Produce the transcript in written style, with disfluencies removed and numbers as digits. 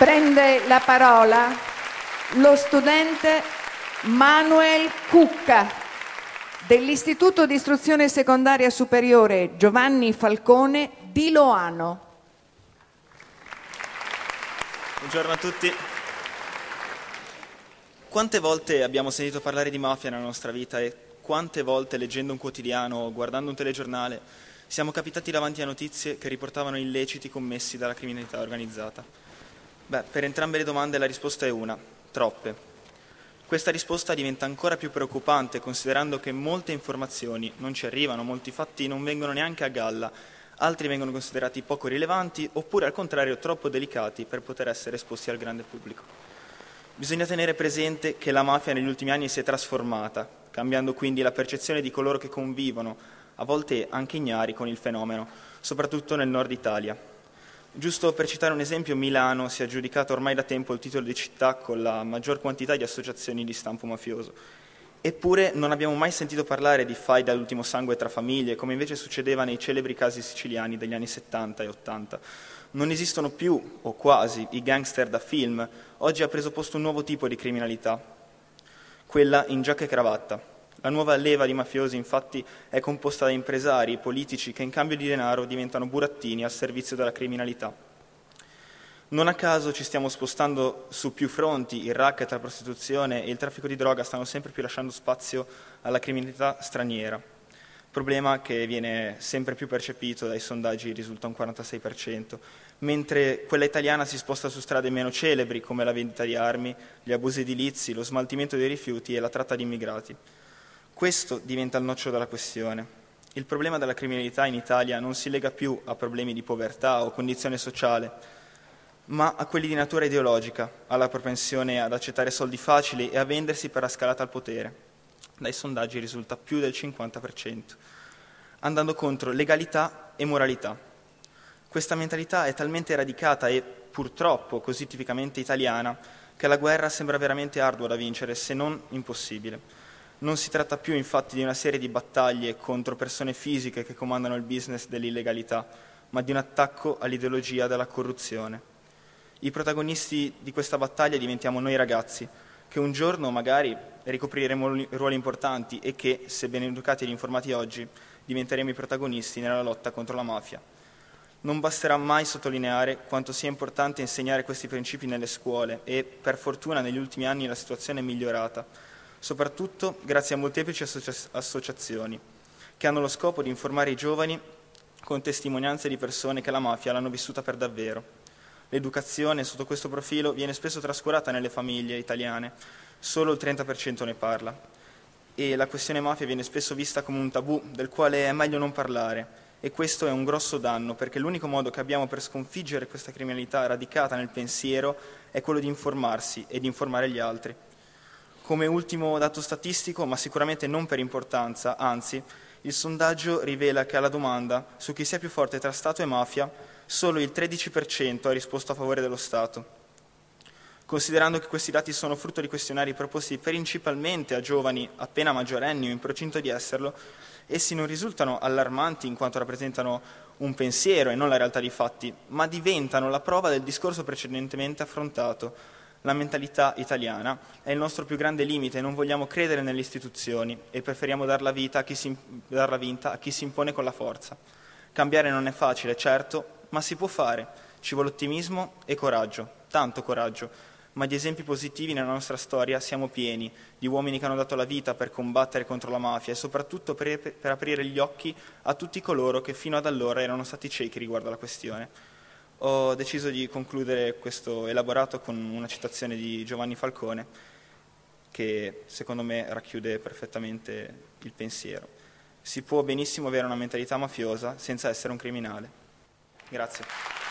Prende la parola lo studente Manuel Cucca dell'Istituto di Istruzione Secondaria Superiore Giovanni Falcone di Loano. Buongiorno a tutti. Quante volte abbiamo sentito parlare di mafia nella nostra vita e quante volte, leggendo un quotidiano o guardando un telegiornale, siamo capitati davanti a notizie che riportavano illeciti commessi dalla criminalità organizzata? Per entrambe le domande la risposta è una: troppe. Questa risposta diventa ancora più preoccupante considerando che molte informazioni non ci arrivano, molti fatti non vengono neanche a galla, altri vengono considerati poco rilevanti oppure al contrario troppo delicati per poter essere esposti al grande pubblico. Bisogna tenere presente che la mafia negli ultimi anni si è trasformata, cambiando quindi la percezione di coloro che convivono, a volte anche ignari, con il fenomeno, soprattutto nel nord Italia. Giusto per citare un esempio, Milano si è aggiudicata ormai da tempo il titolo di città con la maggior quantità di associazioni di stampo mafioso. Eppure non abbiamo mai sentito parlare di faide all'ultimo sangue tra famiglie, come invece succedeva nei celebri casi siciliani degli anni 70 e 80. Non esistono più, o quasi, i gangster da film. Oggi ha preso posto un nuovo tipo di criminalità, quella in giacca e cravatta. La nuova leva di mafiosi, infatti, è composta da impresari e politici che in cambio di denaro diventano burattini al servizio della criminalità. Non a caso ci stiamo spostando su più fronti, il racket, la prostituzione e il traffico di droga stanno sempre più lasciando spazio alla criminalità straniera, problema che viene sempre più percepito, dai sondaggi risulta un 46%, mentre quella italiana si sposta su strade meno celebri come la vendita di armi, gli abusi edilizi, lo smaltimento dei rifiuti e la tratta di immigrati. Questo diventa il nocciolo della questione. Il problema della criminalità in Italia non si lega più a problemi di povertà o condizione sociale, ma a quelli di natura ideologica, alla propensione ad accettare soldi facili e a vendersi per la scalata al potere. Dai sondaggi risulta più del 50%, andando contro legalità e moralità. Questa mentalità è talmente radicata e, purtroppo, così tipicamente italiana, che la guerra sembra veramente ardua da vincere, se non impossibile. Non si tratta più, infatti, di una serie di battaglie contro persone fisiche che comandano il business dell'illegalità, ma di un attacco all'ideologia della corruzione. I protagonisti di questa battaglia diventiamo noi ragazzi, che un giorno magari ricopriremo ruoli importanti e che, se ben educati ed informati oggi, diventeremo i protagonisti nella lotta contro la mafia. Non basterà mai sottolineare quanto sia importante insegnare questi principi nelle scuole e, per fortuna, negli ultimi anni la situazione è migliorata, soprattutto grazie a molteplici associazioni, che hanno lo scopo di informare i giovani con testimonianze di persone che la mafia l'hanno vissuta per davvero. L'educazione, sotto questo profilo, viene spesso trascurata nelle famiglie italiane, solo il 30% ne parla, e la questione mafia viene spesso vista come un tabù del quale è meglio non parlare, e questo è un grosso danno, perché l'unico modo che abbiamo per sconfiggere questa criminalità radicata nel pensiero è quello di informarsi e di informare gli altri. Come ultimo dato statistico, ma sicuramente non per importanza, anzi, il sondaggio rivela che alla domanda su chi sia più forte tra Stato e mafia, solo il 13% ha risposto a favore dello Stato. Considerando che questi dati sono frutto di questionari proposti principalmente a giovani appena maggiorenni o in procinto di esserlo, essi non risultano allarmanti in quanto rappresentano un pensiero e non la realtà dei fatti, ma diventano la prova del discorso precedentemente affrontato. La mentalità italiana è il nostro più grande limite, non vogliamo credere nelle istituzioni e preferiamo darla vinta a chi si impone con la forza. Cambiare non è facile, certo, ma si può fare. Ci vuole ottimismo e coraggio, tanto coraggio, ma di esempi positivi nella nostra storia siamo pieni, di uomini che hanno dato la vita per combattere contro la mafia e soprattutto per aprire gli occhi a tutti coloro che fino ad allora erano stati ciechi riguardo alla questione. Ho deciso di concludere questo elaborato con una citazione di Giovanni Falcone che secondo me racchiude perfettamente il pensiero. Si può benissimo avere una mentalità mafiosa senza essere un criminale. Grazie.